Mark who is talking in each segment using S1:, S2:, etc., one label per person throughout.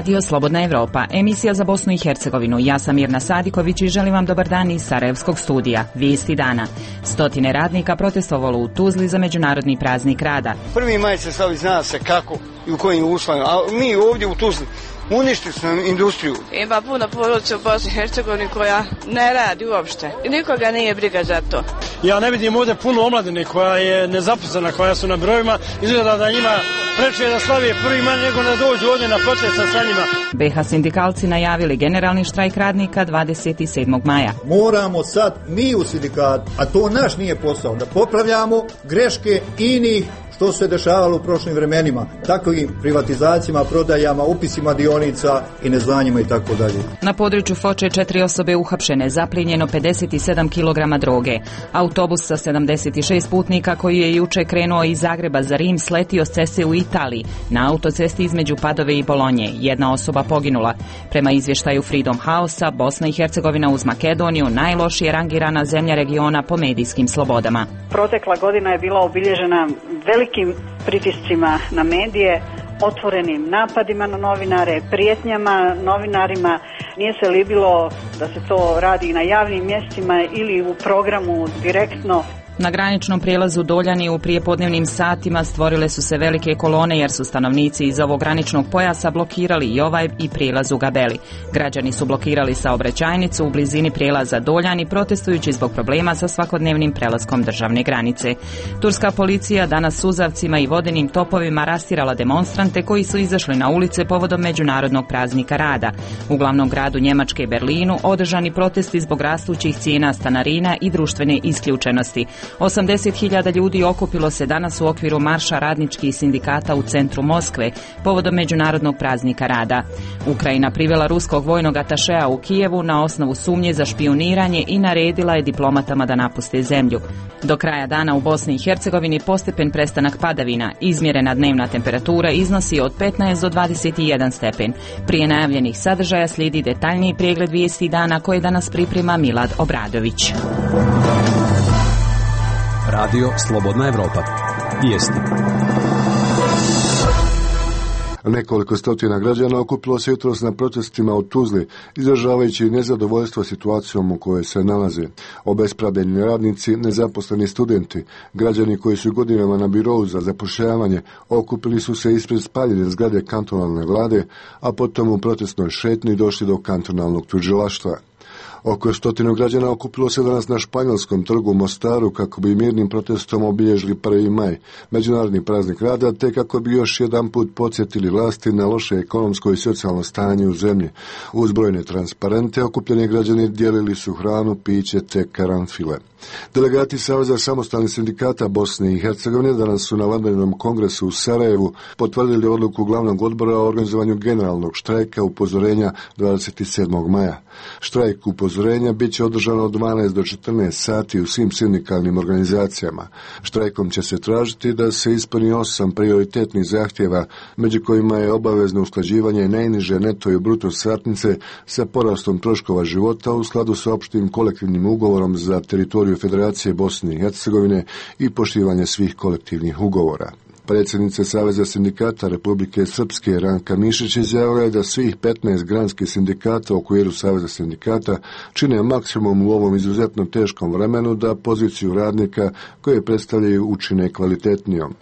S1: Radio Slobodna Evropa, emisija za Bosnu i Hercegovinu. Ja sam Mirna Sadiković i želim vam dobar dan iz Sarajevskog studija. Vijesti dana. Stotine radnika protestovalo u Tuzli za Međunarodni praznik rada.
S2: 1. maj se slavi, zna se kako i u kojim uslovima, a mi ovdje u Tuzli uništili smo industriju.
S3: Ima puno porodica u Bosni i Hercegovini koja ne radi uopšte. Nikoga nije briga za to.
S4: Ja ne vidim ovdje puno omladine koja je nezaposlena, koja su na brojima. Izgleda da njima preče da slavije 1. maj nego da dođu ovdje na protest sa njima.
S1: BiH sindikalci najavili generalni štrajk radnika 27. maja.
S5: Moramo sad mi u sindikatu, a to naš nije posao, da popravljamo greške inih što se dešavalo u prošlim vremenima, takvim privatizacijama, prodajama, upisima dionica i neznanjima i tako dalje.
S1: Na području Foče 4 osobe uhapšene, zaplijenjeno 57 kg droge. Autobus sa 76 putnika koji je juče krenuo iz Zagreba za Rim sletio s ceste u Italiji. Na autocesti između Padove i Bolonje 1 osoba poginula. Prema izvještaju Freedom House-a, Bosna i Hercegovina uz Makedoniju najlošije rangirana zemlja regiona po medijskim slobodama.
S6: Protekla godina je bila obilježena velikim pritiscima na medije, otvorenim napadima na novinare, prijetnjama novinarima. Nije se libilo da se to radi na javnim mjestima ili u programu direktno.
S1: Na graničnom prijelazu Doljani u prijepodnevnim satima stvorile su se velike kolone jer su stanovnici iz ovog graničnog pojasa blokirali i ovaj i prijelaz u Gabeli. Građani su blokirali saobraćajnicu u blizini prijelaza Doljani protestujući zbog problema sa svakodnevnim prelaskom državne granice. Turska policija danas suzavcima i vodenim topovima rastirala demonstrante koji su izašli na ulice povodom Međunarodnog praznika rada. U glavnom gradu Njemačke Berlinu održani protesti zbog rastućih cijena stanarina i društvene isključenosti. 80.000 ljudi okupilo se danas u okviru marša radničkih sindikata u centru Moskve povodom Međunarodnog praznika rada. Ukrajina privela ruskog vojnog atašea u Kijevu na osnovu sumnje za špijuniranje i naredila je diplomatama da napuste zemlju. Do kraja dana u Bosni i Hercegovini postepen prestanak padavina. Izmjerena dnevna temperatura iznosi od 15 do 21 stepen. Prije najavljenih sadržaja slijedi detaljniji pregled vijesti dana koje danas priprema Milad Obradović.
S7: Radio Slobodna Evropa. Vijesti.
S8: Nekoliko stotina građana okupilo se jutros na protestima u Tuzli, izražavajući nezadovoljstvo situacijom u kojoj se nalaze. Obespravljeni radnici, nezaposleni studenti, građani koji su godinama na birou za zapošljavanje, okupili su se ispred spaljene zgrade kantonalne vlade, a potom u protestnoj šetnji došli do kantonalnog tužilaštva. Oko 100 građana okupilo se danas na Španjolskom trgu u Mostaru kako bi mirnim protestom obilježili 1. maj, Međunarodni praznik rada, te kako bi još jedan put podsjetili vlasti na loše ekonomsko i socijalno stanje u zemlji. Uz brojne transparente okupljeni građani dijelili su hranu, piće te karanfile. Delegati Saveza samostalnih sindikata Bosne i Hercegovine danas su na vanrednom kongresu u Sarajevu potvrdili odluku glavnog odbora o organizovanju generalnog štrajka upozorenja 27. maja. Štrajk upozorenja bit će održan od 12 do 14 sati u svim sindikalnim organizacijama. Štrajkom će se tražiti da se ispuni 8 prioritetnih zahtjeva, među kojima je obavezno usklađivanje najniže neto i bruto satnice sa porastom troškova života u skladu sa opštim kolektivnim ugovorom za teritoriju Federacije Bosne i Hercegovine i poštivanje svih kolektivnih ugovora. Predsjednica Saveza sindikata Republike Srpske Ranka Mišić izjavila je da svih 15 granskih sindikata u okviru Saveza sindikata čine maksimum u ovom izuzetno teškom vremenu da poziciju radnika koje predstavljaju učine kvalitetnijom.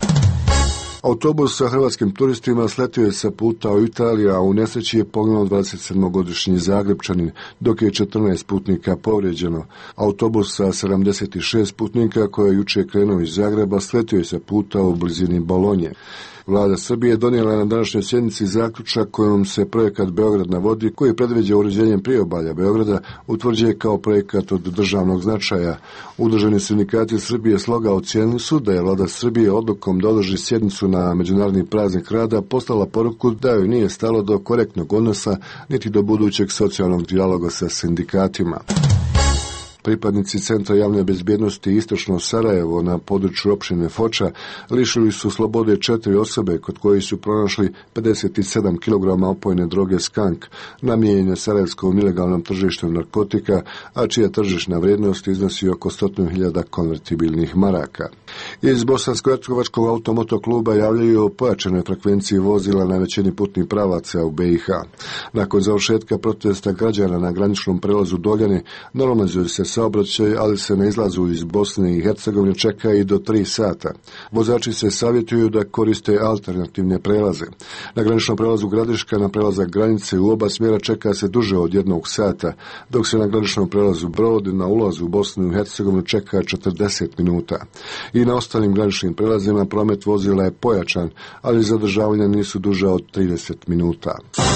S8: Autobus sa hrvatskim turistima sletio je sa puta u Italiju, a u nesreći je poginuo 27-godišnji Zagrebčanin, dok je 14 putnika povrijeđeno. Autobus sa 76 putnika koji je juče krenuo iz Zagreba sletio je sa puta u blizini Bolonje. Vlada Srbije donijela na današnjoj sjednici zaključak kojom se projekat Beograd na vodi, koji predviđa uređenje priobalja Beograda, utvrđuje kao projekat od državnog značaja. Udruženi sindikati Srbije Sloga ocijenili su da je Vlada Srbije odlukom da održi sjednicu na Međunarodni praznik rada poslala poruku da joj nije stalo do korektnog odnosa niti do budućeg socijalnog dijaloga sa sindikatima. Pripadnici Centra javne bezbjednosti Istočno Sarajevo na području općine Foča lišili su slobode 4 osobe kod kojih su pronašli 57 kg opojne droge skank namijenjene sarajevskom ilegalnom tržištu narkotika, a čija tržišna vrijednost iznosi oko 100.000 konvertibilnih maraka. Iz Bosansko-hercegovačkog automotokluba javljaju o pojačanoj frekvenciji vozila na većini putnih pravaca u BiH. Nakon završetka protesta građana na graničnom prelazu Doljani normalizuje se saobraćaj, ali se na izlazu iz Bosne i Hercegovine čeka i do 3 sata. Vozači se savjetuju da koriste alternativne prelaze. Na graničnom prelazu Gradiška na prelazak granice u oba smjera čeka se duže od 1 sata, dok se na graničnom prelazu Brod na ulazu u Bosnu i Hercegovinu čeka 40 minuta. I na ostalim graničnim prelazima promet vozila je pojačan, ali zadržavanja nisu duža od 30 minuta.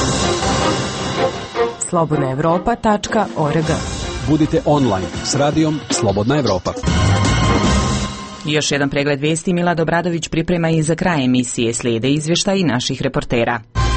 S9: slobodnaevropa.org.
S7: Budite online s radijom Slobodna Evropa.
S1: Još jedan pregled vijesti Milad Obradović priprema i za kraj emisije. Slijede izvještaji naših reportera.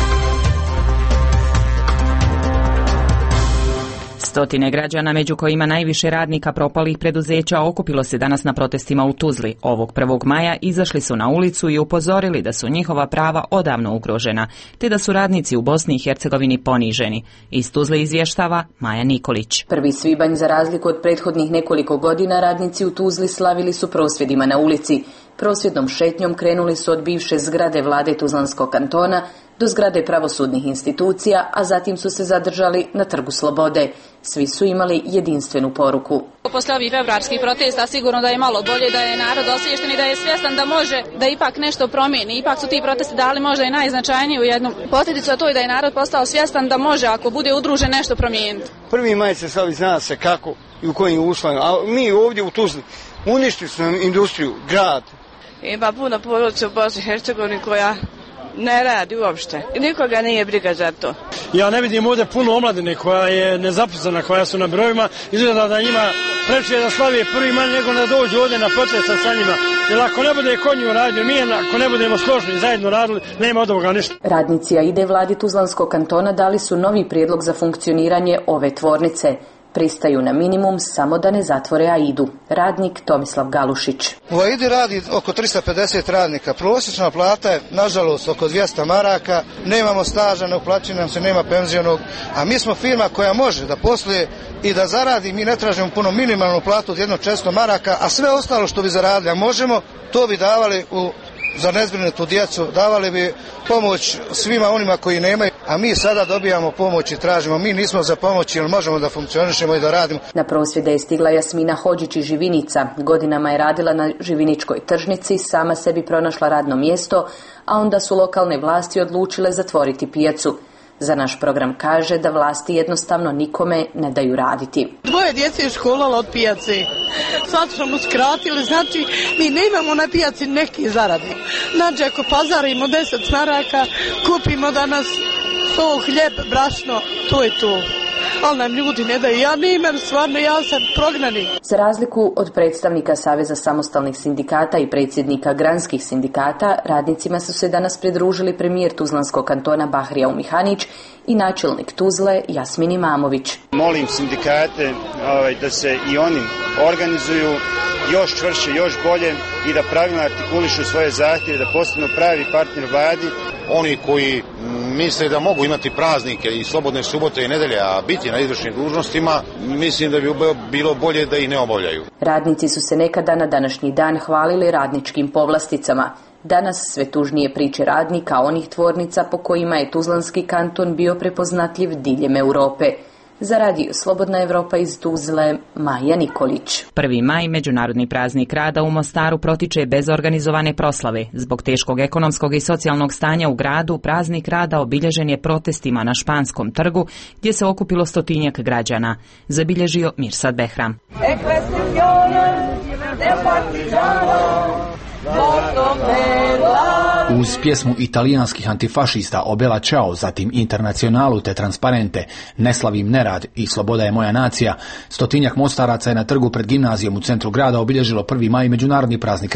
S1: Stotine građana, među kojima najviše radnika propalih preduzeća, okupilo se danas na protestima u Tuzli. Ovog 1. maja izašli su na ulicu i upozorili da su njihova prava odavno ugrožena, te da su radnici u Bosni i Hercegovini poniženi. Iz Tuzle izvještava Maja Nikolić.
S10: 1. svibanj, za razliku od prethodnih nekoliko godina, radnici u Tuzli slavili su prosvjedima na ulici. Prosvjednom šetnjom krenuli su od bivše zgrade vlade Tuzlanskog kantona do zgrade pravosudnih institucija, a zatim su se zadržali na Trgu Slobode. Svi su imali jedinstvenu poruku.
S11: Posle ovih februarskih protesta sigurno da je malo bolje, da je narod osviješten i da je svjestan da može da ipak nešto promijeni. Ipak su ti protesti dali možda i najznačajniju jednu posljedicu, a to je da je narod postao svjestan da može, ako bude udružen, nešto promijeniti.
S2: 1. maj se slavi, zna se kako i u kojim uslovima, a mi ovdje u Tuzli uništili smo industriju, grad.
S3: Ima puno porodica u Bosni i Hercegovini koja ne radi uopšte. Nikoga nije briga za to.
S4: Ja ne vidim ovdje puno omladine koja je nezaposlena, koja su na brojima. Izgleda da njima preče da slavi 1. maj nego da dođu ovdje na protest sa njima. Jer ako ne bude konju radio, mi ako ne budemo složni zajedno radili, nema od ovoga ništa.
S10: Radnici AIDE vladi Tuzlanskog kantona dali su novi prijedlog za funkcioniranje ove tvornice. Pristaju na minimum samo da ne zatvore AIDu. Radnik Tomislav Galušić.
S12: U AIDi radi oko 350 radnika. Prosječna plata je, nažalost, oko 200 maraka. Nemamo staža, ne uplaćuje nam se, nema penzionog. A mi smo firma koja može da posluje i da zaradi. Mi ne tražimo puno, minimalnu platu od 1.400 maraka, a sve ostalo što bi zaradili, a možemo, to bi davali za nezbrinutu djecu, davali bi pomoć svima onima koji nemaju, a mi sada dobijamo pomoć i tražimo. Mi nismo za pomoć jer možemo da funkcionišemo i da radimo.
S10: Na prosvjede je stigla Jasmina Hodžić iz Živinica. Godinama je radila na Živiničkoj tržnici, sama sebi pronašla radno mjesto, a onda su lokalne vlasti odlučile zatvoriti pijacu. Za naš program kaže da vlasti jednostavno nikome ne daju raditi.
S13: 2 djece je školalo od pijace. Sad smo mu skratili, znači mi ne imamo na pijaci neki zaradi. Znači ako pazarimo 10 maraka, kupimo danas so, hljeb, brašno, to je to. Ali nam ljudi ne daju, ja ne imam, stvarno ja sam prognani.
S10: Za razliku od predstavnika Saveza samostalnih sindikata i predsjednika granskih sindikata, radnicima su se danas pridružili premijer Tuzlanskog kantona Bahrija Umihanić i načelnik Tuzle Jasmin Imamović.
S14: Molim sindikate da se i oni organizuju još čvršće, još bolje i da pravilno artikulišu svoje zahtjeve, da postanu pravi partner vladi.
S15: Oni koji misle da mogu imati praznike i slobodne subote i nedelje, a biti na izvršnim dužnostima, mislim da bi bilo bolje da ih ne obavljaju.
S10: Radnici su se nekada na današnji dan hvalili radničkim povlasticama. Danas sve tužnije priče radnika onih tvornica po kojima je Tuzlanski kanton bio prepoznatljiv diljem Europe. Za radio Slobodna Evropa iz Tuzle, Maja Nikolić.
S1: 1. maj, međunarodni praznik rada u Mostaru, protiče bez organizovane proslave. Zbog teškog ekonomskog i socijalnog stanja u gradu, praznik rada obilježen je protestima na Španskom trgu, gdje se okupilo 100-tinjak građana. Zabilježio Mirsad Behram.
S16: Uz pjesmu italijanskih antifašista O Bella Ciao, zatim Internacionalu te Transparente, Ne slavim nerad i Sloboda je moja nacija, 100-tinjak mostaraca je na trgu pred gimnazijom u centru grada obilježilo 1. maj, međunarodni praznik rada.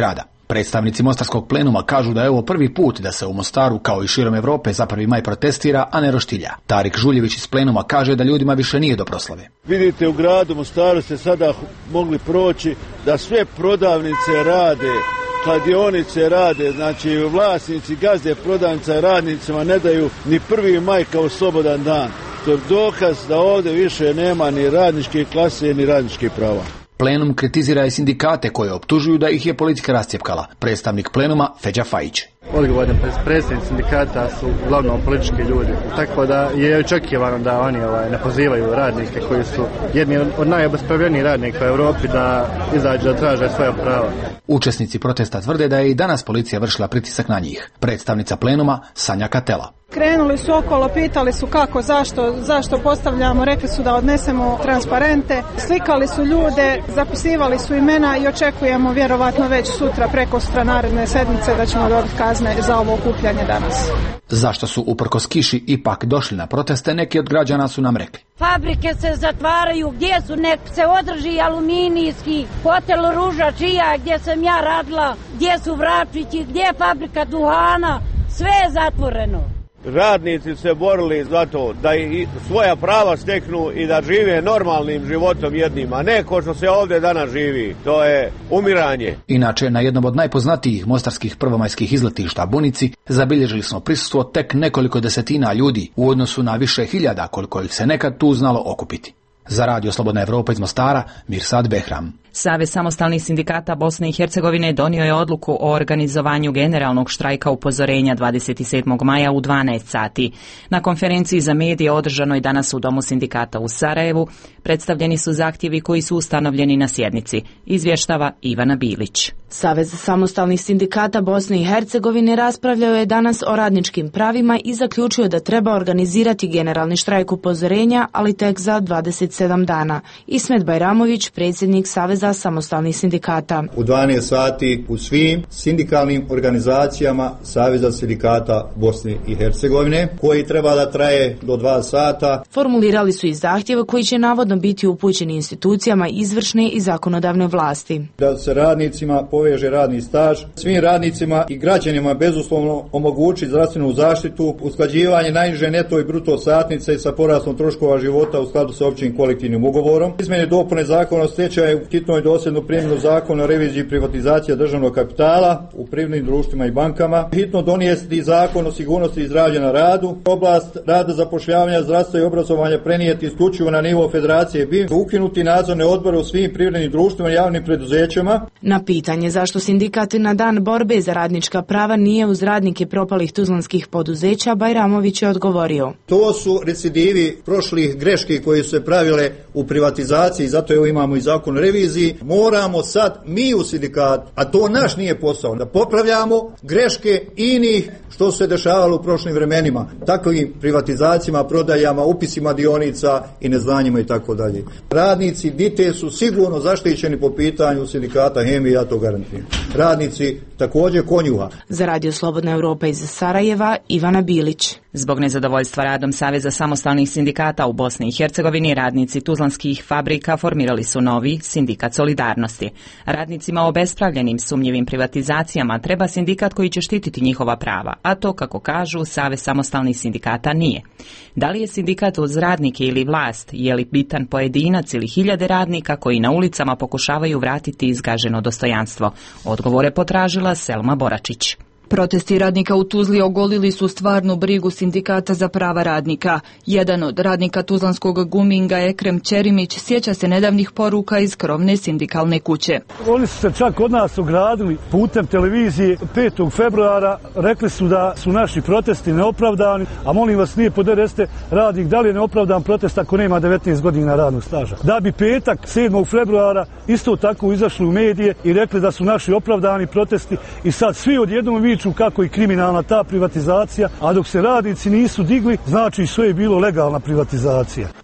S16: Predstavnici Mostarskog plenuma kažu da je ovo prvi put da se u Mostaru kao i širom Europe za 1. maj protestira, a ne roštilja. Tarik Žuljević iz plenuma kaže da ljudima više nije do proslave.
S9: Vidite, u gradu Mostaru se sada mogli proći da sve prodavnice rade, kladionice rade, znači vlasnici, gazde, prodavnica radnicima ne daju ni 1. maj kao slobodan dan. To je dokaz da ovdje više nema ni radničke klase ni radničkih prava.
S16: Plenum kritizira i sindikate koje optužuju da ih je politika rascjepkala. Predstavnik plenuma Feđa Fajić.
S17: Odgovorni predstavnici sindikata su uglavnom politički ljudi, tako da je očekivano da oni ne pozivaju radnike koji su jedni od najobespravljenijih radnika u Europi da izađu da traže svoja prava.
S16: Učesnici protesta tvrde da je i danas policija vršila pritisak na njih. Predstavnica plenuma Sanja Katela.
S18: Krenuli su okolo, pitali su kako, zašto postavljamo, rekli su da odnesemo transparente, slikali su ljude, zapisivali su imena i očekujemo vjerovatno već sutra, prekosutra naredne sedmice da ćemo dobiti kazne za ovo okupljanje danas.
S16: Zašto su uprkos kiši ipak došli na proteste, neki od građana su nam rekli.
S19: Fabrike se zatvaraju, gdje su, nek se održi aluminijski, hotel Ruža čija, gdje sam ja radila, gdje su Vračići, gdje je fabrika duhana, sve je zatvoreno.
S9: Radnici se borili za to da i svoja prava steknu i da žive normalnim životom jednim, a ne ko što se ovdje danas živi. To je umiranje.
S16: Inače, na jednom od najpoznatijih mostarskih prvomajskih izletišta Bunici zabilježili smo prisustvo tek nekoliko desetina ljudi u odnosu na više hiljada koliko ih se nekad tu znalo okupiti. Za Radio Slobodna Evropa iz Mostara, Mirsad Behram.
S1: Savez samostalnih sindikata Bosne i Hercegovine donio je odluku o organizovanju generalnog štrajka upozorenja 27. maja u 12 sati. Na konferenciji za medije održanoj danas u Domu sindikata u Sarajevu predstavljeni su zahtjevi koji su ustanovljeni na sjednici, izvještava Ivana Bilić.
S20: Savez samostalnih sindikata Bosne i Hercegovine raspravljao je danas o radničkim pravima i zaključio da treba organizirati generalni štrajk upozorenja, ali tek za 27 dana. Ismet Bajramović, predsjednik Saveza samostalnih sindikata.
S5: U 12 sati u svim sindikalnim organizacijama Saveza sindikata Bosne i Hercegovine, koji treba da traje do 2 sata.
S20: Formulirali su i zahtjeve koji će navodno biti upućeni institucijama izvršne i zakonodavne vlasti.
S5: Da se radnicima poveže radni staž, svim radnicima i građanima bezuslovno omogući zdravstvenu zaštitu, usklađivanje najniže neto i bruto satnice sa porastom troškova života u skladu sa općim kolektivnim ugovorom, izmjene dopune zakona o stečaju, hitno i dosljednu primjenu zakona o reviziji privatizacije državnog kapitala u privrednim društvima i bankama, hitno donijeti zakon o sigurnosti i zdravlju na radu, oblast rada, zapošljavanja, zdravstva i obrazovanja prenijeti isključivo na nivo federacije BIM, ukinuti nadzorne odbore u svim privrednim društvima i javnim preduzećima.
S20: Na pitanje zašto sindikat na dan borbe za radnička prava nije uz radnike propalih tuzlanskih poduzeća, Bajramović je odgovorio.
S5: To su recidivi prošlih greški koji su se pravile u privatizaciji, zato evo imamo i zakon o reviziji. Moramo sad mi u sindikatu, a to naš nije posao, da popravljamo greške inih što se dešavalo u prošlim vremenima, takvim privatizacijama, prodajama, upisima dionica i neznanjima i tako dalje. Radnici DITE su sigurno zaštićeni po pitanju sindikata Hemi, ja to garantujem. Radnici također Konjuha.
S20: Za Radio Slobodna Evropa iz Sarajeva, Ivana Bilić.
S1: Zbog nezadovoljstva radom Saveza samostalnih sindikata u Bosni i Hercegovini, radnici tuzlanskih fabrika formirali su novi sindikat Solidarnosti. Radnicima obespravljenim sumnjivim privatizacijama treba sindikat koji će štititi njihova prava, a to, kako kažu, Savez samostalnih sindikata nije. Da li je sindikat uz radnike ili vlast, je li bitan pojedinac ili hiljade radnika koji na ulicama pokušavaju vratiti izgaženo dostojanstvo? Odgovore potražila Selma Boračić.
S21: Protesti radnika u Tuzli ogolili su stvarnu brigu sindikata za prava radnika. Jedan od radnika tuzlanskog Guminga, Ekrem Ćerimić, sjeća se nedavnih poruka iz krovne sindikalne kuće.
S4: Oni su se čak od nas ogradili putem televizije 5. februara. Rekli su da su naši protesti neopravdani, a molim vas, nije podresite radnik da li je neopravdan protest ako nema 19 godina radnog staža. Da bi petak 7. februara isto tako izašli u medije i rekli da su naši opravdani protesti i sad svi odjednom viču kako je kriminalna ta privatizacija, a dok se radnici nisu digli, znači sve je bilo legalna privatizacija.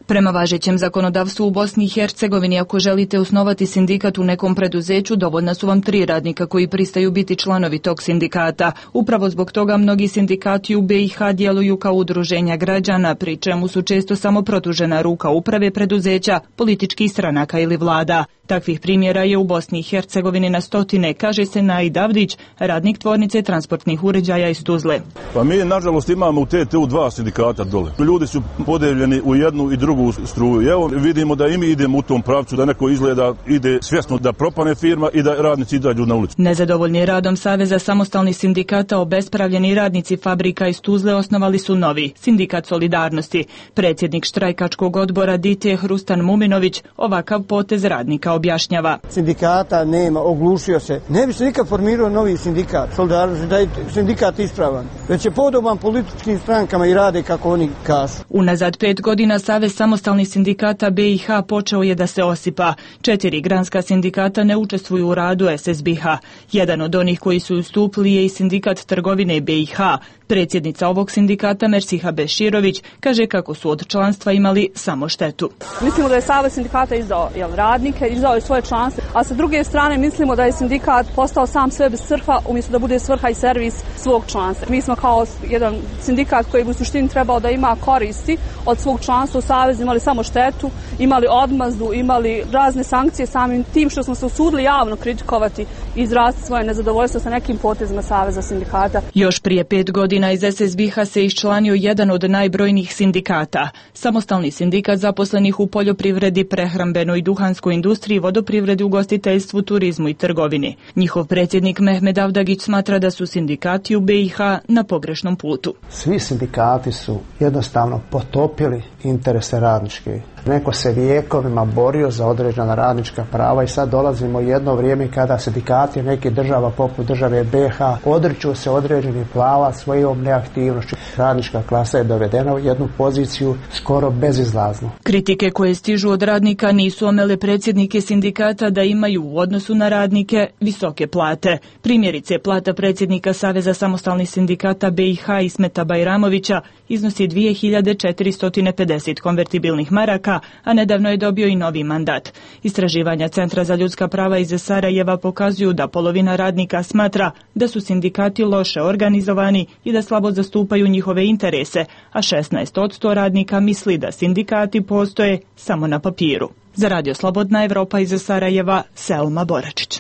S21: Prema važećem zakonodavstvu u Bosni i Hercegovini, ako želite osnovati sindikat u nekom preduzeću, dovoljna su vam 3 radnika koji pristaju biti članovi tog sindikata. Upravo zbog toga mnogi sindikati u BiH djeluju kao udruženja građana, pri čemu su često samo produžena ruka uprave preduzeća, političkih stranaka ili vlada. Takvih primjera je u Bosni i Hercegovini na stotine, kaže Senaj Davdić, radnik tvornice transportnih uređaja iz Tuzle.
S6: Pa mi, nažalost, imamo u TT-u 2 sindikata dole. Ljudi su podeljeni u jednu i drugu struju. Evo, vidimo da i mi idemo u tom pravcu, da neko izgleda ide svjesno da propane firma i da radnici izađu na ulicu.
S21: Nezadovoljni radom Saveza samostalnih sindikata, obespravljeni radnici fabrika iz Tuzle osnovali su novi, Sindikat solidarnosti. Predsjednik štrajkačkog odbora DIT Hrustan Muminović ovakav potez radnika objašnjava.
S2: Sindikata nema, oglušio se. Ne bi se nikad formirao novi sindikat, solidarnosti, da je sindikat ispravan. Već je podoban političkim strankama i rade kako oni kažu.
S21: Unazad 5 godina Savez samostalnih sindikata BiH počeo je da se osipa. 4 granska sindikata ne učestvuju u radu SSBiH. Jedan od onih koji su ustupili je i sindikat trgovine BiH. Predsjednica ovog sindikata Mersiha Beširović kaže kako su od članstva imali samo štetu.
S22: Mislimo da je Savez sindikata izdao radnike, izdao je svoje članstvo, a sa druge strane mislimo da je sindikat postao sam sebi svrha umjesto da bude svrha i servis svog članstva. Mi smo kao jedan sindikat koji u suštini trebao da ima koristi od svog članstva u Savezu imali samo štetu, imali odmazdu, imali razne sankcije samim tim što smo se usudili javno kritikovati i izraziti svoje nezadovoljstvo sa nekim potezima Saveza sindikata.
S21: Još prije 5 godina iz SSBiH se iščlanio jedan od najbrojnijih sindikata. Samostalni sindikat zaposlenih u poljoprivredi, prehrambenoj i duhanskoj industriji, vodoprivredi, ugostiteljstvu, turizmu i trgovini. Njihov predsjednik Mehmed Avdagić smatra da su sindikati u BiH na pogrešnom putu.
S23: Svi sindikati su jednostavno potopili interese radničke. Neko se vijekovima borio za određena radnička prava i sad dolazimo u jedno vrijeme kada sindikati nekih država poput države BiH odriču se određenih prava svojom neaktivnošću. Radnička klasa je dovedena u jednu poziciju skoro bezizlaznu.
S21: Kritike koje stižu od radnika nisu omele predsjednike sindikata da imaju u odnosu na radnike visoke plate. Primjerice, plata predsjednika Saveza samostalnih sindikata BiH Ismeta Bajramovića iznosi 2450 konvertibilnih maraka, a nedavno je dobio i novi mandat. Istraživanja Centra za ljudska prava iz Sarajeva pokazuju da polovina radnika smatra da su sindikati loše organizovani i da slabo zastupaju njihove interese, a 16% radnika misli da sindikati postoje samo na papiru. Za Radio Slobodna Evropa iz Sarajeva, Selma Boračić.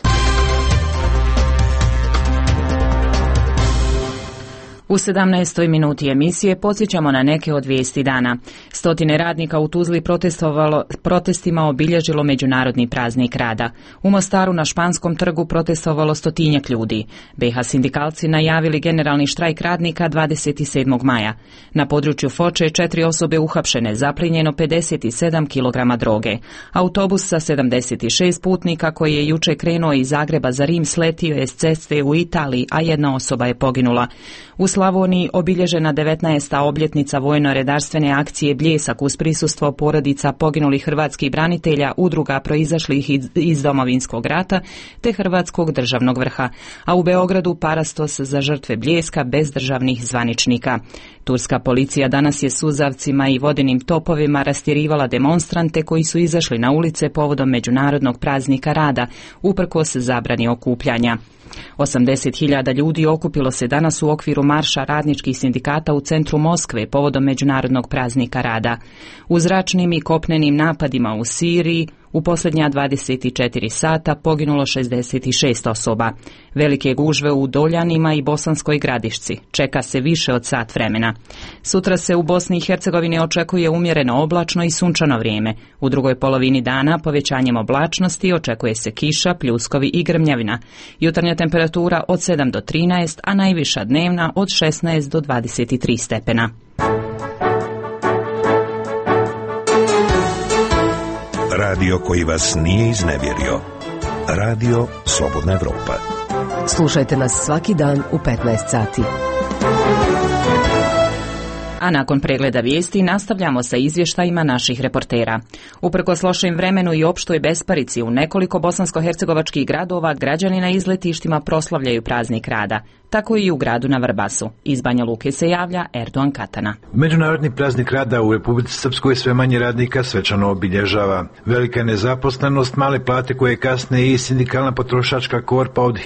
S1: U 17. minuti emisije podsjećamo na neke od vijesti dana. Stotine radnika u Tuzli protestima obilježilo Međunarodni praznik rada. U Mostaru na Španskom trgu protestovalo stotinjak ljudi. BiH sindikalci najavili generalni štrajk radnika 27. maja. Na području Foče 4 osobe uhapšene, zaplijenjeno 57 kg droge. Autobus sa 76 putnika koji je juče krenuo iz Zagreba za Rim sletio je s ceste u Italiji, a jedna osoba je poginula. U Slavoniji obilježena 19. obljetnica vojno-redarstvene akcije Bljesak uz prisustvo porodica poginulih hrvatskih branitelja, udruga proizašlih iz Domovinskog rata te Hrvatskog državnog vrha, a u Beogradu parastos za žrtve Bljeska bez državnih zvaničnika. Turska policija danas je suzavcima i vodenim topovima rastjerivala demonstrante koji su izašli na ulice povodom Međunarodnog praznika rada, uprkos zabrani okupljanja. 80.000 ljudi okupilo se danas u okviru marša radničkih sindikata u centru Moskve povodom Međunarodnog praznika rada. U zračnim i kopnenim napadima u Siriji u posljednja 24 sata poginulo 66 osoba. Velike gužve u Doljanima i Bosanskoj Gradišci. Čeka se više od sat vremena. Sutra se u Bosni i Hercegovini očekuje umjereno oblačno i sunčano vrijeme. U drugoj polovini dana povećanjem oblačnosti očekuje se kiša, pljuskovi i grmljavina. Jutarnja temperatura od 7 do 13, a najviša dnevna od 16 do 23 stepena.
S24: Radio koji vas nije iznevjerio. Radio Slobodna Evropa.
S25: Slušajte nas svaki dan u 15 sati.
S1: A nakon pregleda vijesti nastavljamo sa izvještajima naših reportera. Uprkos lošem vremenu i opštoj besparici u nekoliko bosansko-hercegovačkih gradova građani na izletištima proslavljaju praznik rada. tako i u gradu na Vrbasu. Iz Banja Luke se javlja Erdogan Katana.
S3: Međunarodni praznik rada u Republici Srpskoj sve manje radnika svečano obilježava. Velika nezaposlenost, male plate koje kasne i sindikalna potrošačka korpa od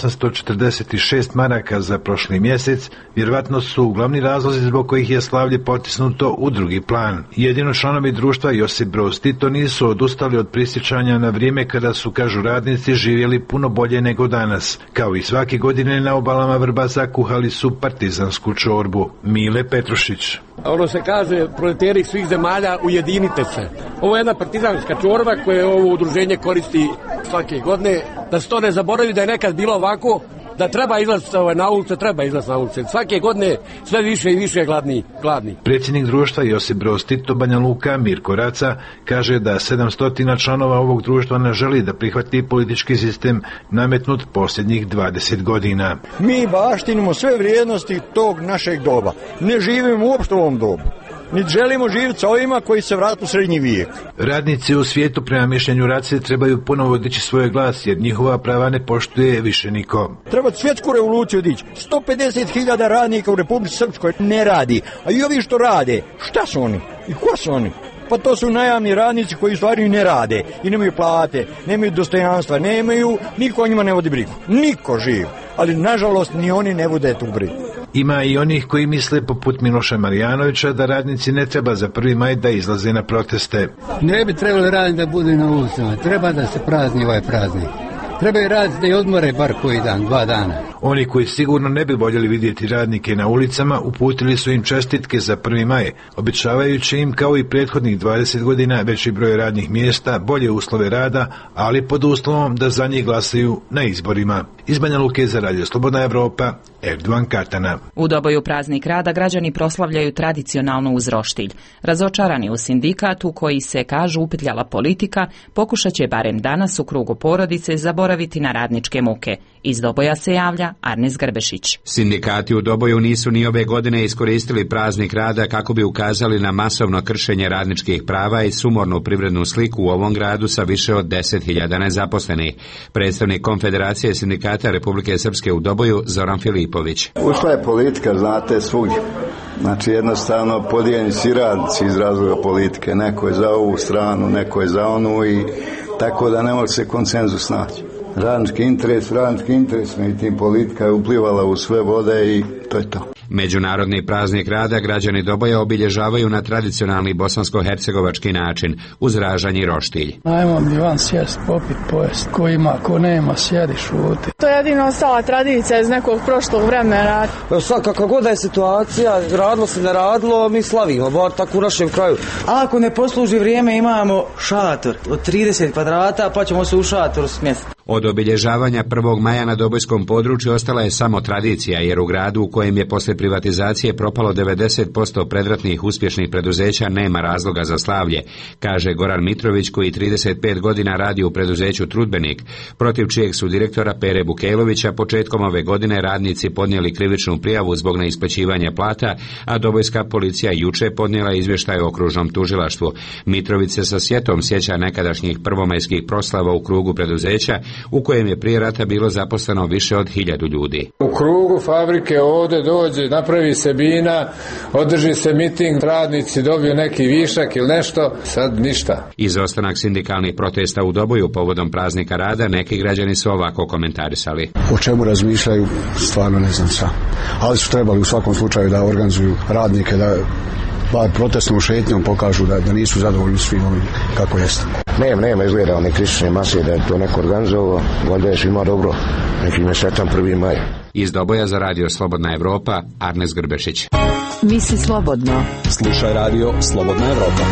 S3: 1846 maraka za prošli mjesec vjerovatno su glavni razlozi zbog kojih je slavlje potisnuto u drugi plan. Jedino članovi društva Josip Broz Tito nisu odustali od prisjećanja na vrijeme kada su, kažu radnici, živjeli puno bolje nego danas. Kao i svake godine na obalama Vrbasa kuhali su partizansku čorbu. Mile Petrušić.
S7: Ono se kaže, proleteri svih zemalja, ujedinite se. Ovo je jedna partizanska čorba koje ovo udruženje koristi svake godine. Da se to ne zaboravi da je nekad bilo ovako, da treba izlaziti na ulice, treba izlaziti na ulice. Svake godine sve više i više gladni.
S3: Predsjednik društva Josip Broz Tito Banja Luka Mirko Raca kaže da 700 članova ovog društva ne želi da prihvati politički sistem nametnut posljednjih 20 godina.
S5: Mi baštinimo sve vrijednosti tog našeg doba. Ne živimo uopšte u ovom dobu. Niti želimo živjeti sa ovima koji se vratu u srednji vijek.
S3: Radnici u svijetu prema mišljenju Race trebaju ponovo dići svoj glas jer njihova prava ne poštuje više niko.
S5: Treba svjetsku revoluciju dići. 150.000 radnika u Republici Srpskoj ne radi. A i ovi što rade, šta su oni? I ko su oni? Pa to su najamni radnici koji u stvari ne rade i nemaju plate, nemaju dostojanstva, niko o njima ne vodi brigu. Niko živ. Ali nažalost ni oni ne vode tu brigu.
S3: Ima i onih koji misle poput Miloša Marjanovića da radnici ne treba za 1. maj da izlaze na proteste.
S8: Ne bi trebali raditi da budu na ulicama, treba da se prazni ovaj praznik. Treba i raditi da i odmore bar koji dan, 2 dana.
S3: Oni koji sigurno ne bi voljeli vidjeti radnike na ulicama uputili su im čestitke za 1. maj, obećavajući im kao i prethodnih 20 godina veći broj radnih mjesta, bolje uslove rada, ali pod uslovom da za njih glasaju na izborima. Iz Banja Luke za Radio Slobodna Evropa, Erdogan Katana.
S1: U Doboju praznik rada građani proslavljaju tradicionalno uz roštilj. Razočarani u sindikatu koji se, kažu, upetljala politika, pokušat će barem danas u krugu porodice zaboraviti na radničke muke. Iz Doboja se javlja Arnes Grbešić.
S11: Sindikati u Doboju nisu ni ove godine iskoristili praznik rada kako bi ukazali na masovno kršenje radničkih prava i sumornu privrednu sliku u ovom gradu sa više od 10.000 nezaposlenih. Predstavnik Konfederacije sindikata Republike Srpske u Doboju Zoran Filipović.
S12: Ušla je politika, znate, svugdje. Znači jednostavno podijeljeni si radnici iz razloga politike. Neko je za ovu stranu, neko je za onu i tako da ne može se konsenzus naći. Radnički interes, međutim politika je uplivala u sve vode i to je to.
S11: Međunarodni praznik rada građani Doboja obilježavaju na tradicionalni bosansko-hercegovački način, uz ražanj i roštilj.
S8: Ajmo mi van sjest, popit, pojest. Ko ima, ko nema, sjedi, šuti.
S26: To je jedino ostala tradicija iz nekog prošlog vremena.
S27: Sad kakva god je situacija, radilo se ne radilo, mi slavimo, bar tako u našem kraju. A ako ne posluži vrijeme, imamo šator od 30 kvadrata, pa ćemo se u šatoru smjestiti.
S11: Od obilježavanja 1. maja na dobojskom području ostala je samo tradicija, jer u gradu u kojem je posle privatizacije propalo 90% predratnih uspješnih preduzeća nema razloga za slavlje, kaže Goran Mitrović koji 35 godina radi u preduzeću Trudbenik, protiv čijeg su direktora Pere Bukelovića početkom ove godine radnici podnijeli krivičnu prijavu zbog neisplaćivanja plata, a dobojska policija juče podnijela izvještaj o okružnom tužilaštvu. Mitrović se sa sjetom sjeća nekadašnjih prvomajskih proslava u krugu preduzeća u kojem je prije rata bilo zaposleno više od 1000 ljudi.
S28: U krugu fabrike ovdje dođe, napravi se bina, održi se miting, radnici dobiju neki višak ili nešto, sad ništa.
S11: Izostanak sindikalnih protesta u Doboju povodom praznika rada neki građani su ovako komentarisali.
S29: O čemu razmišljaju, stvarno ne znam sam. Ali su trebali u svakom slučaju da organizuju radnike, da bar protestnom šetnjom pokažu da nisu zadovoljni svim ovim kako jeste.
S30: Nema izgleda one kritične masije da je to neko organizovao, valjda je svima dobro, neki mjesecan 1. maj.
S11: Iz Doboja za Radio Slobodna Evropa, Arnes Grbešić.
S25: Misli slobodno.
S31: Slušaj Radio Slobodna Evropa.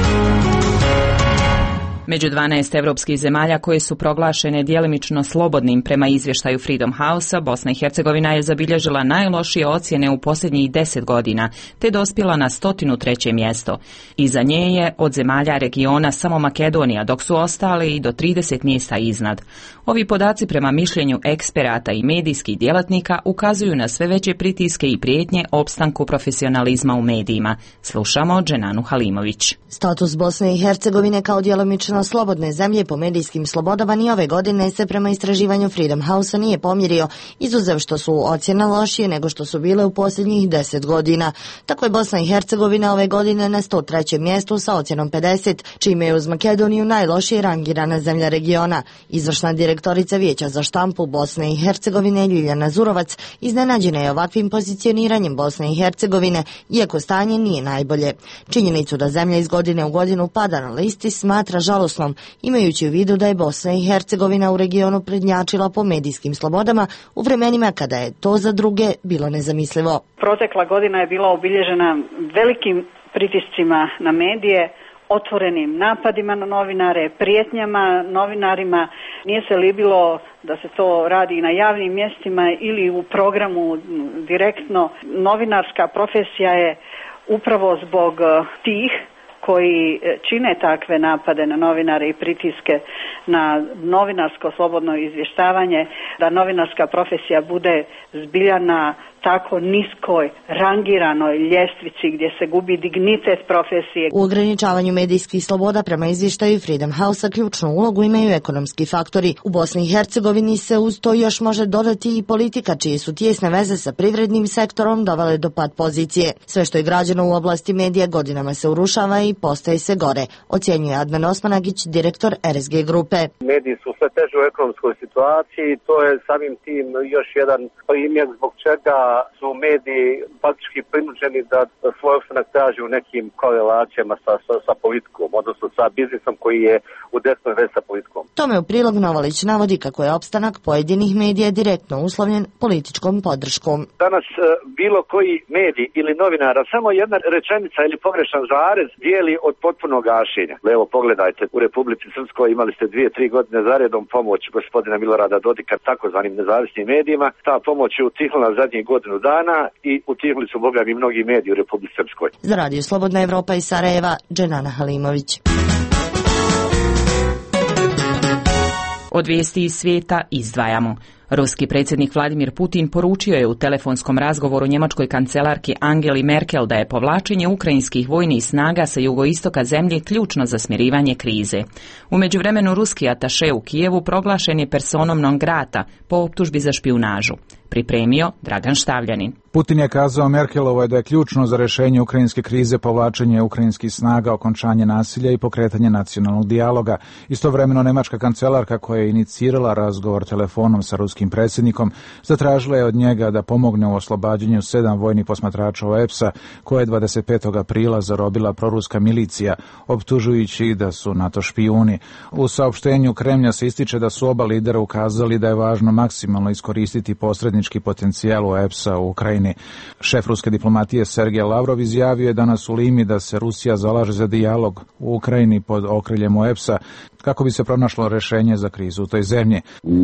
S1: Među 12 evropskih zemalja koje su proglašene djelimično slobodnim prema izvještaju Freedom House-a, Bosna i Hercegovina je zabilježila najlošije ocjene u posljednjih 10 godina, te dospjela na 103. mjesto. Iza nje je od zemalja regiona samo Makedonija, dok su ostale i do 30 mjesta iznad. Ovi podaci prema mišljenju eksperata i medijskih djelatnika ukazuju na sve veće pritiske i prijetnje opstanku profesionalizma u medijima. Slušamo Dženanu Halimović.
S32: Status Bosne i Hercegovine kao djelomično
S4: relativno slobodne zemlje po medijskim slobodama ni ove godine se prema istraživanju Freedom House-a nije pomjerio, izuzev što su ocjene lošije nego što su bile u posljednjih 10 godina. Tako je Bosna i Hercegovina ove godine na 103. mjestu sa ocjenom 50, čime je uz Makedoniju najlošije rangirana zemlja regiona. Izvršna direktorica Vijeća za štampu Bosne i Hercegovine Ljiljana Zurovac iznenađena je ovakvim pozicioniranjem Bosne i Hercegovine, iako stanje nije najbolje. Činjenicu da zemlja iz godine u godinu pada na listi smatra žalosnom, imajući u vidu da je Bosna i Hercegovina u regionu prednjačila po medijskim slobodama u vremenima kada je to za druge bilo nezamislivo.
S9: Protekla godina je bila obilježena velikim pritiscima na medije, otvorenim napadima na novinare, prijetnjama novinarima. Nije se libilo da se to radi i na javnim mjestima ili u programu direktno. Novinarska profesija je upravo zbog tih koji čine takve napade na novinare i pritiske na novinarsko slobodno izvještavanje, da novinarska profesija bude zbilja na tako niskoj rangiranoj ljestvici gdje se gubi dignitet profesije.
S4: U ograničavanju medijskih sloboda prema izvještaju Freedom House-a ključnu ulogu imaju ekonomski faktori. U Bosni i Hercegovini se uz to još može dodati i politika, čije su tijesne veze sa privrednim sektorom dovele do pad pozicije. Sve što je građeno u oblasti medija godinama se urušava i postaje se gore, ocjenjuje Adnan Osmanagić, direktor RSG grupe.
S10: Mediji su sve teže u ekonomskoj situaciji, to je samim tim još jedan primjer zbog čega su mediji faktički prinuđeni da svoj opstanak traži u nekim korelacijama sa politikom, odnosno sa biznisom koji je u desnoj vezi sa politikom.
S4: Tome u prilog Novalić navodi kako je opstanak pojedinih medija direktno uslovljen političkom podrškom.
S10: Danas bilo koji medij ili novinara samo jedna rečenica ili pogrešan zarez dijeli od potpunog gašenja. Evo pogledajte, u Republici Srpskoj imali ste 2-3 godine zaredom pomoć gospodina Milorada Dodika takozvanim nezavisnim medijima. Ta pomoć je utihnula zadnjih godinu dana i utihnuli su boga i mnogi mediji u Republici Srpskoj.
S4: Za Radio Slobodna Evropa iz Sarajeva, Dženana Halimović.
S1: Od vijesti iz svijeta izdvajamo. Ruski predsjednik Vladimir Putin poručio je u telefonskom razgovoru njemačkoj kancelarki Angeli Merkel da je povlačenje ukrajinskih vojnih snaga sa jugoistoka zemlje ključno za smirivanje krize. U međuvremenu ruski ataše u Kijevu proglašen je personom non grata po optužbi za špijunažu. Pripremio Dragan Štavljanin.
S13: Putin je kazao Merkelovoj da je ključno za rješenje ukrajinske krize povlačenje ukrajinskih snaga, okončanje nasilja i pokretanje nacionalnog dijaloga. Istovremeno njemačka kancelarka koja je inicirala razgovor telefonom sa ruskim predsjednikom zatražila je od njega da pomogne u oslobađanju 7 vojnih posmatrača OEPS-a koje je 25. aprila zarobila proruska milicija, optužujući da su NATO špijuni. U saopštenju Kremlja se ističe da su oba lidera ukazali da je važno maksimalno iskoristiti posrednički potencijal OEPS-a u Ukrajini. Šef ruske diplomatije Sergej Lavrov izjavio je danas u Limi da se Rusija zalaže za dijalog u Ukrajini pod okriljem OEPS-a kako bi se pronašlo rješenje za krizu u toj zemlji.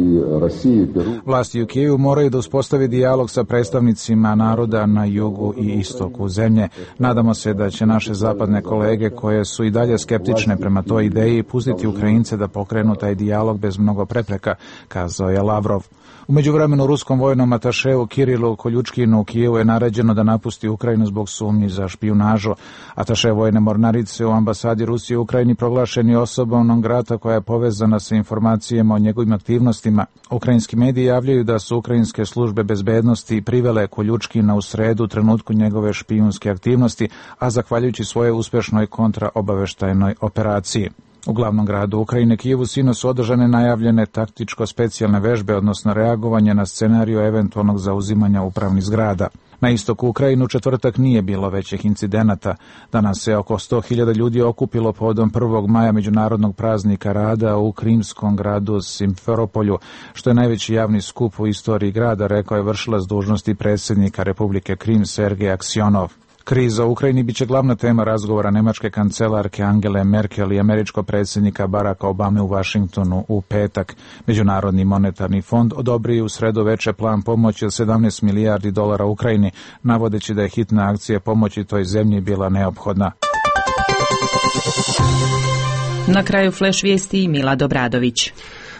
S13: Vlasti u Kijevu moraju da uspostavi dijalog sa predstavnicima naroda na jugu i istoku zemlje. Nadamo se da će naše zapadne kolege koje su i dalje skeptične prema toj ideji pustiti Ukrajince da pokrenu taj dijalog bez mnogo prepreka, kazao je Lavrov. U međuvremenu ruskom vojnom atašeu Kirilu Koljučkinu u Kijevu je naređeno da napusti Ukrajinu zbog sumnji za špijunažu. Ataše vojne mornarice u ambasadi Rusije u Ukrajini proglašen je osobom non grata koja je povezana sa informacijama o njegovim aktivnostima. Ukrajinski mediji javljaju da su ukrajinske službe bezbednosti privele Koljučkina u sredu u trenutku njegove špijunske aktivnosti, a zahvaljujući svoje uspješnoj kontraobaveštajnoj operaciji. U glavnom gradu Ukrajine, Kijevu, sinoć su održane najavljene taktičko-specijalne vežbe, odnosno reagovanje na scenariju eventualnog zauzimanja upravnih zgrada. Na istoku Ukrajine u četvrtak nije bilo većih incidenata. Danas se oko 100.000 ljudi okupilo povodom 1. maja međunarodnog praznika rada u krimskom gradu Simferopolju, što je najveći javni skup u istoriji grada, rekao je vršilac dužnosti predsjednika Republike Krim Sergej Aksionov. Kriza u Ukrajini biće glavna tema razgovora njemačke kancelarke Angele Merkel i američkog predsjednika Baracka Obame u Vašingtonu u petak. Međunarodni monetarni fond odobrio u sredu veče plan pomoći od $17 milijardi Ukrajini, navodeći da je hitna akcija pomoći toj zemlji bila neophodna.
S1: Na kraju flash vijesti Mila Dobradović.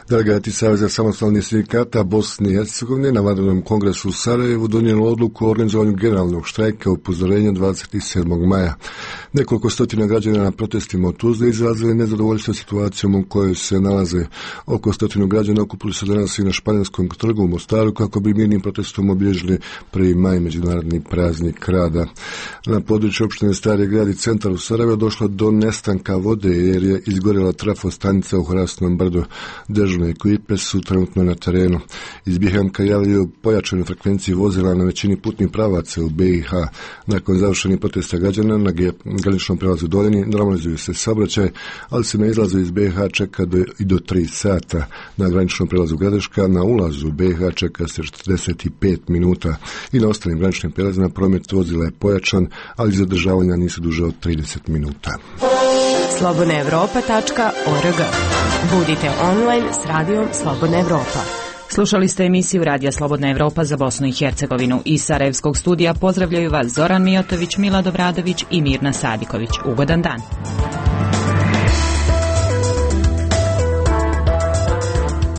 S2: Delegati Saveza samostalnih sindikata Bosne i Hercegovine na vanrednom kongresu u Sarajevu donijelo odluku o organizovanju generalnog štrajka upozorenja 27. maja. Nekoliko stotina građana na protestima u Tuzli izrazili nezadovoljstvo situacijom u kojoj se nalaze. Oko 100 građana okupili se danas i na Španjolskom trgu u Mostaru kako bi mirnim protestom obilježili 1. maj, međunarodni praznik rada. Na području opštine Stari grad i centar u Sarajevu došlo do nestanka vode jer je izgorjela trafostanica u Hrastnom brdu. Dežurne ekipe su trenutno na terenu. Iz BiH javljaju pojačanu frekvenciju vozila na većini putnih pravaca u BiH. Nakon završenih protesta građana na graničnom prelazu Doljani normalizuje se saobraćaj, ali se na izlazu iz BiH čeka i do 3 sata. Na graničnom prelazu Gradeška na ulazu u BiH čeka se 45 minuta i na ostalim graničnim prelazima promet vozila je pojačan, ali zadržavanja nisu duže od 30 minuta.
S25: slobodnaevropa.org. Budite online s radijom Slobodna Evropa.
S1: Slušali ste emisiju Radija Slobodna Evropa za Bosnu i Hercegovinu. Iz Sarajevskog studija pozdravljaju vas Zoran Mijotović, Milad Obradović i Mirna Sadiković. Ugodan dan.